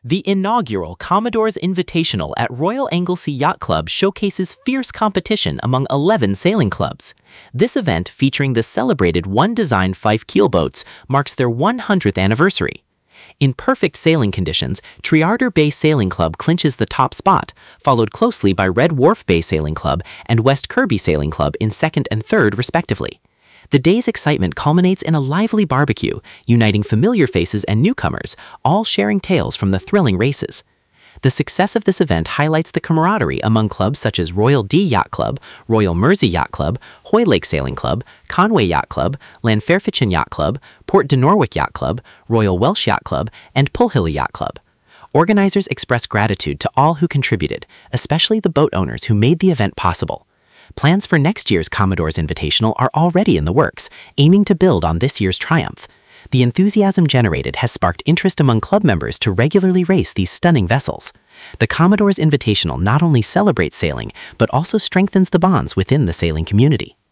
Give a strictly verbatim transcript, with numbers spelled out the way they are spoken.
The inaugural Commodore's Invitational at Royal Anglesey Yacht Club showcases fierce competition among eleven sailing clubs. This event, featuring the celebrated One Design Fife keelboats, marks their one hundredth anniversary. In perfect sailing conditions, Triarder Bay Sailing Club clinches the top spot, followed closely by Red Wharf Bay Sailing Club and West Kirby Sailing Club in second and third, respectively. The day's excitement culminates in a lively barbecue, uniting familiar faces and newcomers, all sharing tales from the thrilling races. The success of this event highlights the camaraderie among clubs such as Royal D Yacht Club, Royal Mersey Yacht Club, Hoylake Sailing Club, Conway Yacht Club, Lanfairfichan Yacht Club, Port de Norwich Yacht Club, Royal Welsh Yacht Club, and Pulhilly Yacht Club. Organizers express gratitude to all who contributed, especially the boat owners who made the event possible. Plans for next year's Commodore's Invitational are already in the works, aiming to build on this year's triumph. The enthusiasm generated has sparked interest among club members to regularly race these stunning vessels. The Commodore's Invitational not only celebrates sailing, but also strengthens the bonds within the sailing community.